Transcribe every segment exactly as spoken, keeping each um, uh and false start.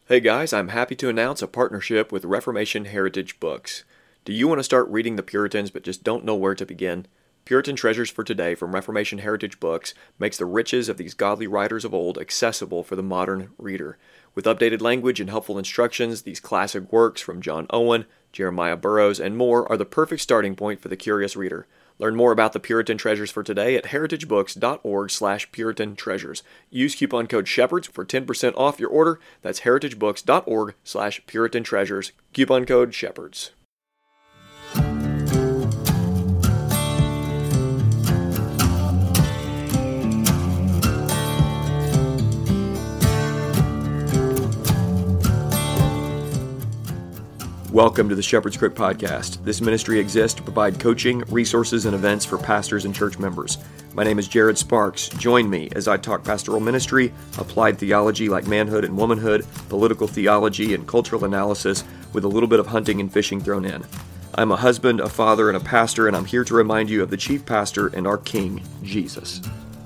Hey guys, I'm happy to announce a partnership with Reformation Heritage Books. Do you want to start reading the Puritans but just don't know where to begin? Puritan Treasures for Today from Reformation Heritage Books makes the riches of these godly writers of old accessible for the modern reader. With updated language and helpful instructions, these classic works from John Owen, Jeremiah Burroughs, and more are the perfect starting point for the curious reader. Learn more about the Puritan Treasures for Today at heritagebooks.org slash Puritan Treasures. Use coupon code SHEPHERDS for ten percent off your order. That's heritagebooks.org slash Puritan Treasures. Coupon code SHEPHERDS. Welcome to the Shepherd's Crook Podcast. This ministry exists to provide coaching, resources, and events for pastors and church members. My name is Jared Sparks. Join me as I talk pastoral ministry, applied theology like manhood and womanhood, political theology, and cultural analysis with a little bit of hunting and fishing thrown in. I'm a husband, a father, and a pastor, and I'm here to remind you of the chief pastor and our King, Jesus.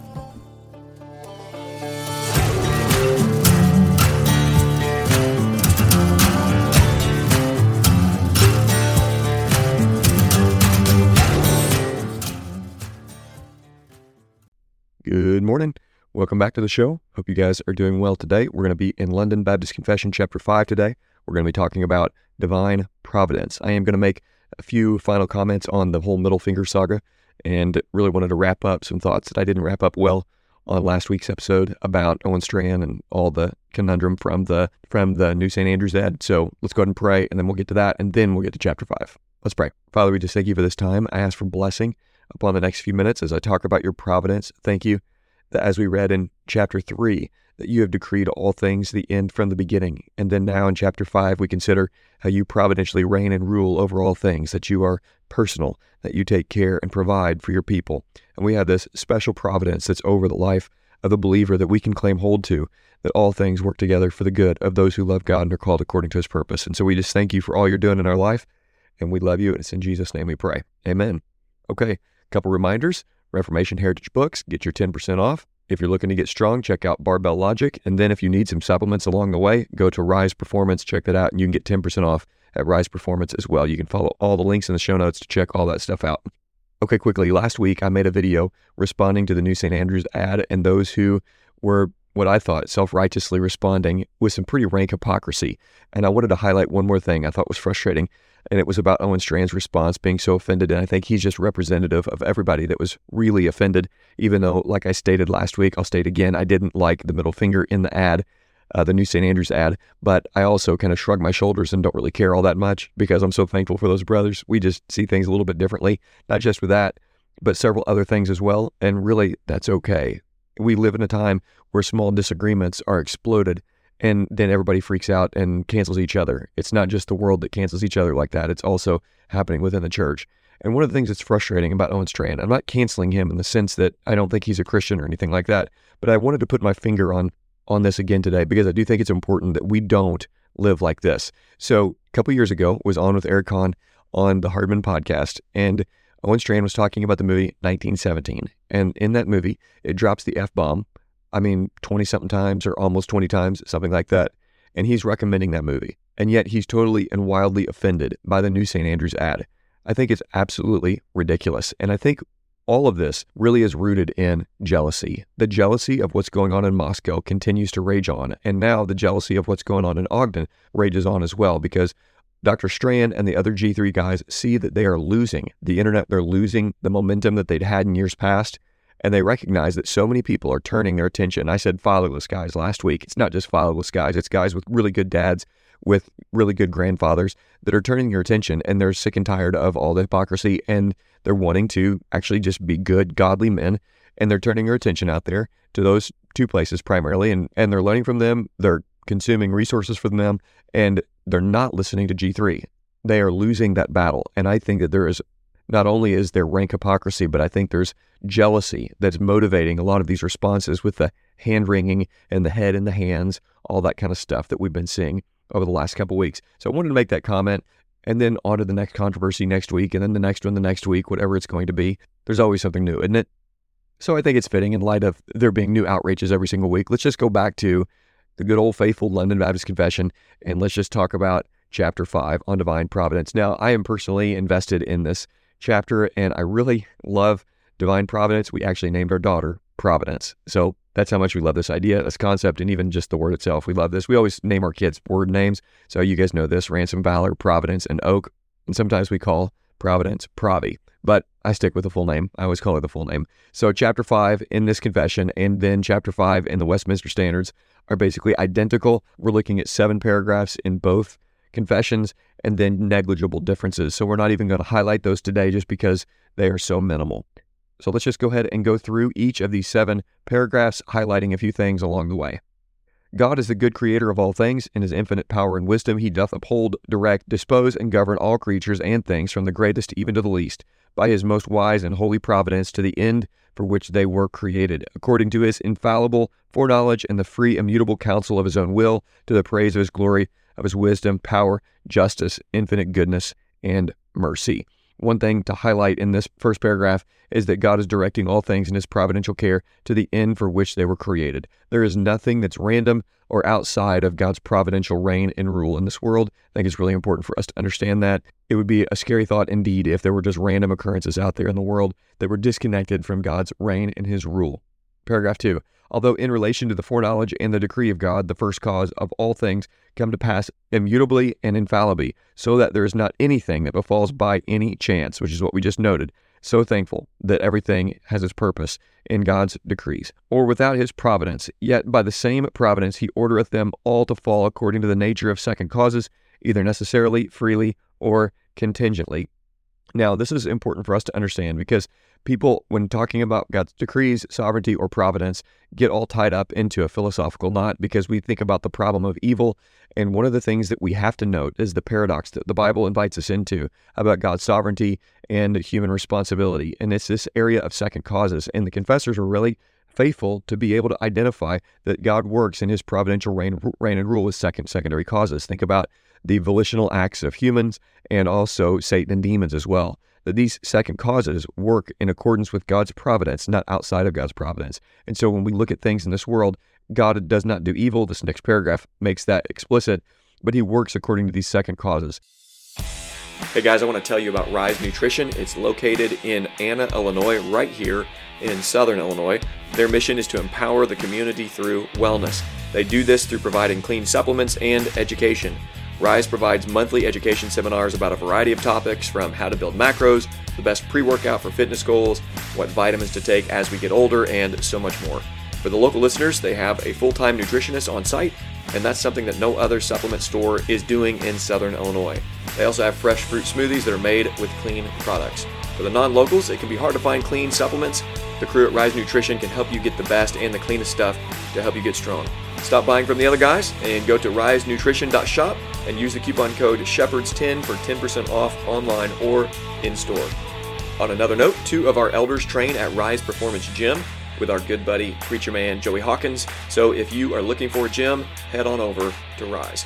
Good morning. Welcome back to the show. Hope you guys are doing well today. We're going to be in London Baptist Confession chapter five today. We're going to be talking about divine providence. I am going to make a few final comments on the whole middle finger saga and really wanted to wrap up some thoughts that I didn't wrap up well on last week's episode about Owen Strachan and all the conundrum from the from the New Saint Andrews ad. So let's go ahead and pray, and then we'll get to that, and then we'll get to chapter five. Let's pray. Father, we just thank you for this time. I ask for blessing upon the next few minutes as I talk about your providence. Thank you that as we read in chapter three, that you have decreed all things the end from the beginning. And then now in chapter five, we consider how you providentially reign and rule over all things, that you are personal, that you take care and provide for your people. And we have this special providence that's over the life of the believer that we can claim hold to, that all things work together for the good of those who love God and are called according to his purpose. And so we just thank you for all you're doing in our life, and we love you, and it's in Jesus' name we pray. Amen. Okay. Couple reminders, Reformation Heritage Books, get your ten percent off. If you're looking to get strong, check out Barbell Logic. And then if you need some supplements along the way, go to Rise Performance, check that out, and you can get ten percent off at Rise Performance as well. You can follow all the links in the show notes to check all that stuff out. Okay, quickly, last week I made a video responding to the New Saint Andrews ad and those who were what I thought self-righteously responding with some pretty rank hypocrisy. And I wanted to highlight one more thing I thought was frustrating. And it was about Owen Strachan's response being so offended. And I think he's just representative of everybody that was really offended, even though, like I stated last week, I'll state again, I didn't like the middle finger in the ad, uh, the New Saint Andrews ad, but I also kind of shrug my shoulders and don't really care all that much because I'm so thankful for those brothers. We just see things a little bit differently, not just with that, but several other things as well. And really, that's okay. We live in a time where small disagreements are exploded, and then everybody freaks out and cancels each other. It's not just the world that cancels each other like that. It's also happening within the church. And one of the things that's frustrating about Owen Strachan, I'm not canceling him in the sense that I don't think he's a Christian or anything like that, but I wanted to put my finger on on this again today because I do think it's important that we don't live like this. So a couple years ago, was on with Eric Kahn on the Hardman podcast, and Owen Strachan was talking about the movie nineteen seventeen. And in that movie, it drops the F-bomb, I mean, twenty-something times or almost twenty times, something like that. And he's recommending that movie. And yet he's totally and wildly offended by the New Saint Andrews ad. I think it's absolutely ridiculous. And I think all of this really is rooted in jealousy. The jealousy of what's going on in Moscow continues to rage on. And now the jealousy of what's going on in Ogden rages on as well, because Doctor Strachan and the other G three guys see that they are losing the internet. They're losing the momentum that they'd had in years past. And they recognize that so many people are turning their attention. I said fatherless guys last week. It's not just fatherless guys. It's guys with really good dads, with really good grandfathers that are turning their attention, and they're sick and tired of all the hypocrisy, and they're wanting to actually just be good, godly men, and they're turning their attention out there to those two places primarily, and, and they're learning from them. They're consuming resources from them, and they're not listening to G three. They are losing that battle, and I think that there is not only is there rank hypocrisy, but I think there's jealousy that's motivating a lot of these responses with the hand-wringing and the head in the hands, all that kind of stuff that we've been seeing over the last couple weeks. So I wanted to make that comment, and then on to the next controversy next week, and then the next one the next week, whatever it's going to be. There's always something new, isn't it? So I think it's fitting in light of there being new outrages every single week. Let's just go back to the good old faithful London Baptist Confession, and let's just talk about chapter five on divine providence. Now, I am personally invested in this chapter, and I really love divine providence. We actually named our daughter Providence. So that's how much we love this idea, this concept, and even just the word itself. We love this. We always name our kids word names. So you guys know this: Ransom, Valor, Providence, and Oak. And sometimes we call Providence Provi. But I stick with the full name. I always call her the full name. So chapter five in this confession and then chapter five in the Westminster Standards are basically identical. We're looking at seven paragraphs in both confessions and then negligible differences. So we're not even going to highlight those today just because they are so minimal. So let's just go ahead and go through each of these seven paragraphs, highlighting a few things along the way. God is the good creator of all things. In his infinite power and wisdom, he doth uphold, direct, dispose, and govern all creatures and things, from the greatest even to the least, by his most wise and holy providence, to the end for which they were created, according to his infallible foreknowledge and the free immutable counsel of his own will, to the praise of his glory, of his wisdom, power, justice, infinite goodness, and mercy. One thing to highlight in this first paragraph is that God is directing all things in his providential care to the end for which they were created. There is nothing that's random or outside of God's providential reign and rule in this world. I think it's really important for us to understand that. It would be a scary thought indeed if there were just random occurrences out there in the world that were disconnected from God's reign and his rule. Paragraph two. Although in relation to the foreknowledge and the decree of God, the first cause of all things come to pass immutably and infallibly, so that there is not anything that befalls by any chance, which is what we just noted. So thankful that everything has its purpose in God's decrees, or without his providence. Yet by the same providence he ordereth them all to fall according to the nature of second causes, either necessarily, freely, or contingently. Now, this is important for us to understand because people, when talking about God's decrees, sovereignty, or providence, get all tied up into a philosophical knot because we think about the problem of evil. And one of the things that we have to note is the paradox that the Bible invites us into about God's sovereignty and human responsibility. And it's this area of second causes. And the confessors are really faithful to be able to identify that God works in his providential reign, reign and rule with second secondary causes. Think about the volitional acts of humans and also Satan and demons as well. That these second causes work in accordance with God's providence, not outside of God's providence. And so when we look at things in this world, God does not do evil. This next paragraph makes that explicit, but he works according to these second causes. Hey guys, I want to tell you about Rise Nutrition. It's located in Anna, Illinois, right here in Southern Illinois. Their mission is to empower the community through wellness. They do this through providing clean supplements and education. Rise provides monthly education seminars about a variety of topics, from how to build macros, the best pre-workout for fitness goals, what vitamins to take as we get older, and so much more. For the local listeners, they have a full-time nutritionist on site, and that's something that no other supplement store is doing in Southern Illinois. They also have fresh fruit smoothies that are made with clean products. For the non-locals, it can be hard to find clean supplements. The crew at Rise Nutrition can help you get the best and the cleanest stuff to help you get strong. Stop buying from the other guys and go to rise nutrition dot shop and use the coupon code shepherds ten for ten percent off online or in store. On another note, two of our elders train at Rise Performance Gym with our good buddy, Preacher Man Joey Hawkins. So if you are looking for a gym, head on over to Rise.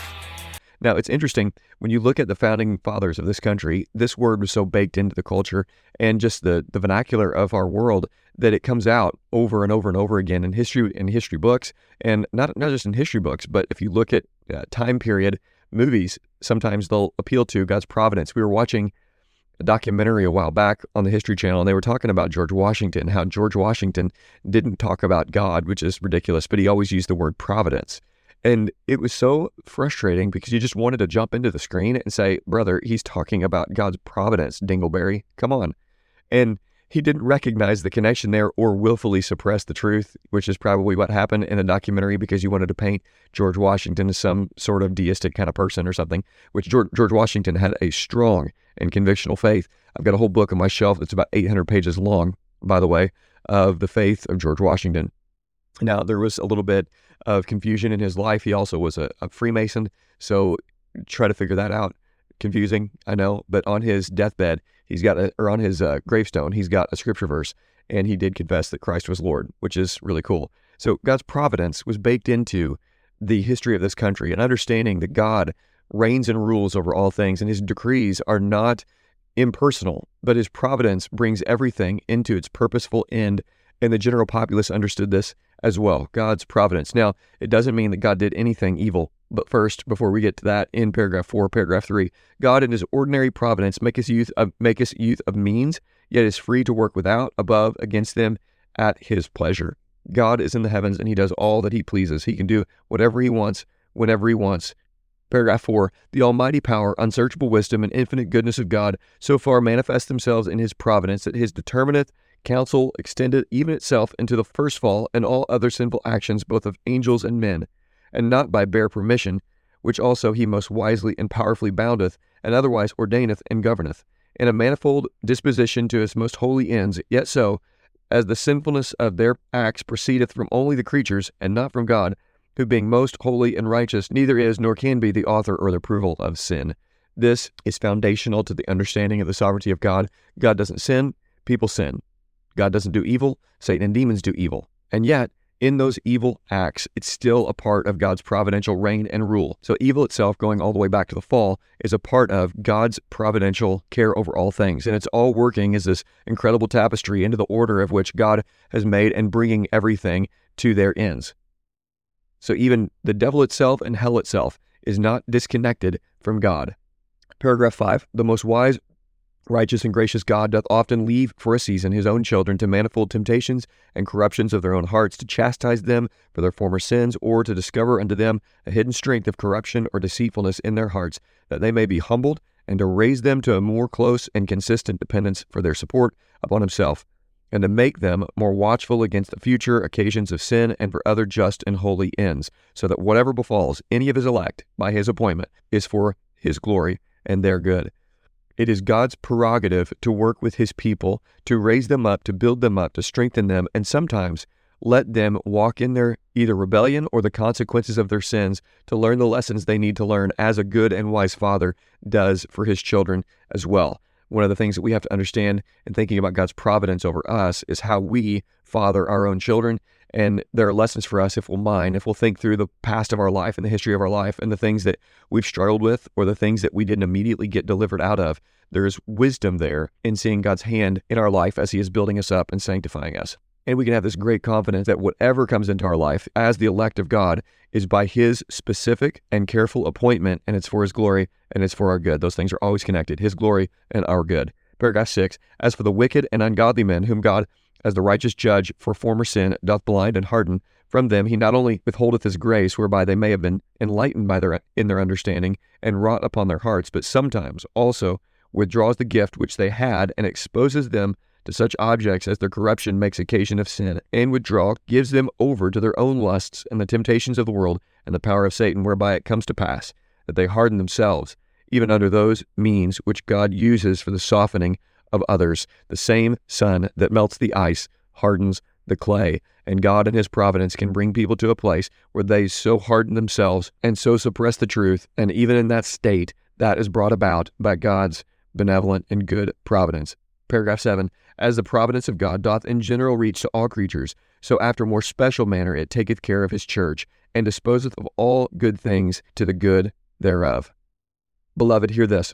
Now, it's interesting, when you look at the founding fathers of this country, this word was so baked into the culture and just the, the vernacular of our world that it comes out over and over and over again in history in history books, and not not just in history books, but if you look at uh, time period movies, sometimes they'll appeal to God's providence. We were watching a documentary a while back on the History Channel, and they were talking about George Washington, how George Washington didn't talk about God, which is ridiculous, but he always used the word providence. And it was so frustrating because you just wanted to jump into the screen and say, brother, he's talking about God's providence, Dingleberry. Come on. And he didn't recognize the connection there or willfully suppress the truth, which is probably what happened in the documentary because you wanted to paint George Washington as some sort of deistic kind of person or something, which George, George Washington had a strong and convictional faith. I've got a whole book on my shelf that's about eight hundred pages long, by the way, of the faith of George Washington. Now, there was a little bit of confusion in his life. He also was a, a Freemason, so try to figure that out. Confusing, I know, but on his deathbed, he's got a, or on his uh, gravestone, he's got a scripture verse, and he did confess that Christ was Lord, which is really cool. So God's providence was baked into the history of this country, and understanding that God reigns and rules over all things, and his decrees are not impersonal, but his providence brings everything into its purposeful end And the general populace understood this as well, God's providence. Now, it doesn't mean that God did anything evil. But first, before we get to that, in paragraph four, paragraph three, God in his ordinary providence make us youth of, make us youth of means, yet is free to work without, above, against them at his pleasure. God is in the heavens and he does all that he pleases. He can do whatever he wants, whenever he wants. Paragraph four, the almighty power, unsearchable wisdom, and infinite goodness of God so far manifest themselves in his providence that his determinate counsel extended even itself into the first fall and all other sinful actions both of angels and men, and not by bare permission, which also he most wisely and powerfully boundeth, and otherwise ordaineth and governeth, in a manifold disposition to his most holy ends, yet so, as the sinfulness of their acts proceedeth from only the creatures, and not from God, who being most holy and righteous, neither is nor can be the author or the approval of sin. This is foundational to the understanding of the sovereignty of God. God doesn't sin, people sin. God doesn't do evil, Satan and demons do evil. And yet, in those evil acts, it's still a part of God's providential reign and rule. So evil itself, going all the way back to the fall, is a part of God's providential care over all things. And it's all working as this incredible tapestry into the order of which God has made and bringing everything to their ends. So even the devil itself and hell itself is not disconnected from God. Paragraph five, the most wise, righteous, and gracious God doth often leave for a season his own children to manifold temptations and corruptions of their own hearts, to chastise them for their former sins, or to discover unto them a hidden strength of corruption or deceitfulness in their hearts, that they may be humbled, and to raise them to a more close and consistent dependence for their support upon himself, and to make them more watchful against the future occasions of sin and for other just and holy ends, so that whatever befalls any of his elect by his appointment is for his glory and their good. It is God's prerogative to work with his people, to raise them up, to build them up, to strengthen them, and sometimes let them walk in their either rebellion or the consequences of their sins to learn the lessons they need to learn, as a good and wise father does for his children as well. One of the things that we have to understand in thinking about God's providence over us is how we father our own children. And there are lessons for us if we'll mind, if we'll think through the past of our life and the history of our life and the things that we've struggled with or the things that we didn't immediately get delivered out of. There is wisdom there in seeing God's hand in our life as he is building us up and sanctifying us. And we can have this great confidence that whatever comes into our life as the elect of God is by his specific and careful appointment, and it's for his glory and it's for our good. Those things are always connected, his glory and our good. Paragraph six, as for the wicked and ungodly men whom God, as the righteous judge for former sin, doth blind and harden, from them he not only withholdeth his grace, whereby they may have been enlightened by their in their understanding and wrought upon their hearts, but sometimes also withdraws the gift which they had and exposes them to such objects as their corruption makes occasion of sin, and withdraw gives them over to their own lusts and the temptations of the world and the power of Satan, whereby it comes to pass that they harden themselves, even under those means which God uses for the softening of others. The same sun that melts the ice hardens the clay, and God in his providence can bring people to a place where they so harden themselves and so suppress the truth, and even in that state, that is brought about by God's benevolent and good providence. Paragraph seven, as the providence of God doth in general reach to all creatures, so after more special manner it taketh care of his church, and disposeth of all good things to the good thereof. Beloved, hear this.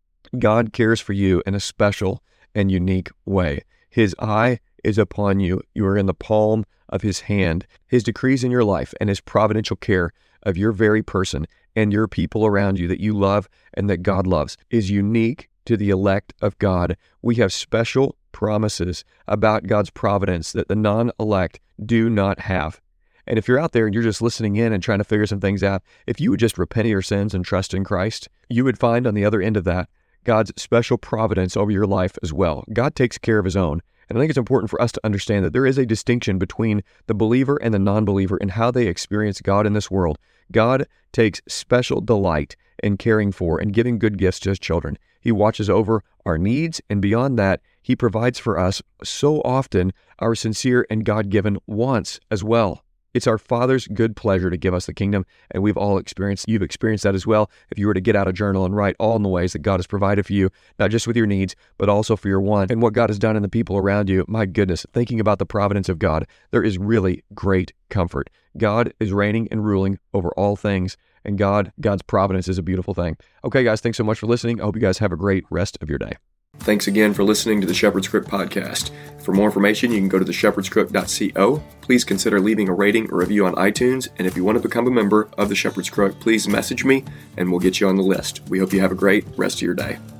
God cares for you in a special and unique way. His eye is upon you. You are in the palm of his hand. His decrees in your life and his providential care of your very person and your people around you that you love and that God loves is unique to the elect of God. We have special promises about God's providence that the non-elect do not have. And if you're out there and you're just listening in and trying to figure some things out, if you would just repent of your sins and trust in Christ, you would find on the other end of that God's special providence over your life as well. God takes care of his own. And I think it's important for us to understand that there is a distinction between the believer and the non-believer in how they experience God in this world. God takes special delight in caring for and giving good gifts to his children. He watches over our needs, and beyond that, he provides for us so often our sincere and God-given wants as well. It's our Father's good pleasure to give us the kingdom, and we've all experienced, you've experienced that as well. If you were to get out a journal and write all in the ways that God has provided for you, not just with your needs, but also for your wants and what God has done in the people around you, my goodness, thinking about the providence of God, there is really great comfort. God is reigning and ruling over all things, and God, God's providence is a beautiful thing. Okay, guys, thanks so much for listening. I hope you guys have a great rest of your day. Thanks again for listening to the Shepherd's Crook podcast. For more information, you can go to the shepherds crook dot co. Please consider leaving a rating or review on iTunes, and if you want to become a member of the Shepherd's Crook, please message me and we'll get you on the list. We hope you have a great rest of your day.